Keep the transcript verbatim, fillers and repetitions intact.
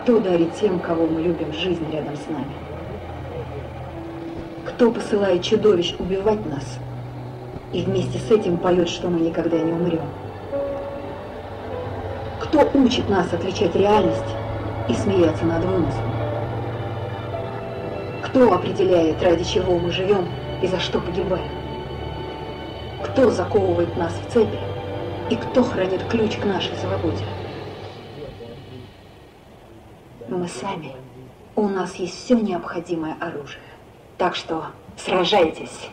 Кто дарит тем, кого мы любим, жизнь рядом с нами? Кто посылает чудовищ убивать нас и вместе с этим поет, что мы никогда не умрем? Кто учит нас отличать реальность и смеяться над вымыслом? Кто определяет, ради чего мы живем и за что погибаем? Кто заковывает нас в цепи и кто хранит ключ к нашей свободе? Мы сами. У нас есть все необходимое оружие. Так что сражайтесь.